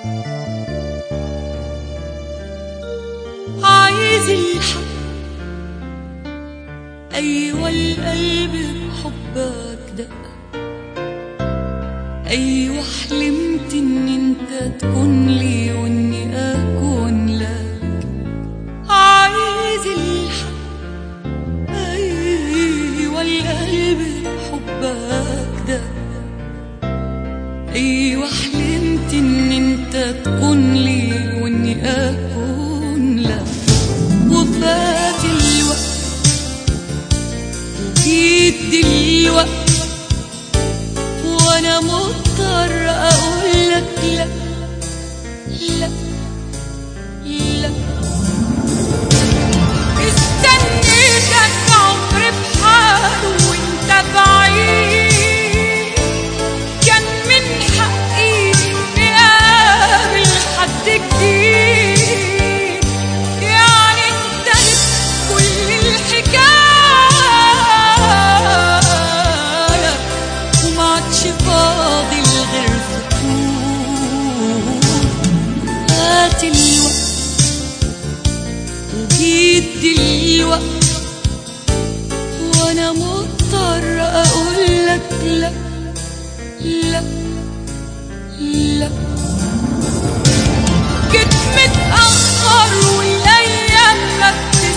عايز الحق، أيوة القلب بحبك دق، أيوة حلمت إن انت تكون لي وإني أكون لك. عايز الحق، أيوة القلب بحبك دق، أيوة حلمت إن انت تكون لي وإني أكون لك. وفات الوقت وجيت دلوقت وانا مضطر اقولك لا لا لا. استنيتك عمر بحاله وانت بعيد، كان من حقي اني اقابل حد جديد. يعني انتهت كل الحكاية وما عادش فاضل غير سكوت. فات الوقت وجيت دلوقت وانا مضطر اقولك لا لا لا. جيت متأخر والايام ما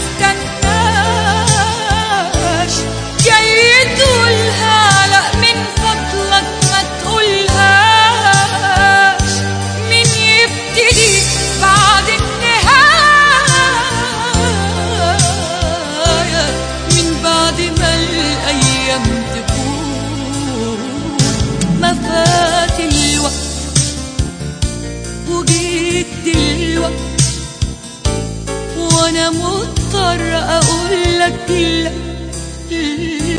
بتستناش، جاي تقولها لا من فضلك ما تقولهاش. مين يبتدي بعد النهاية، من بعد ما الأيام تفوت. ما فات الوقت وجيت دلوقت وانا مضطر اقولك لا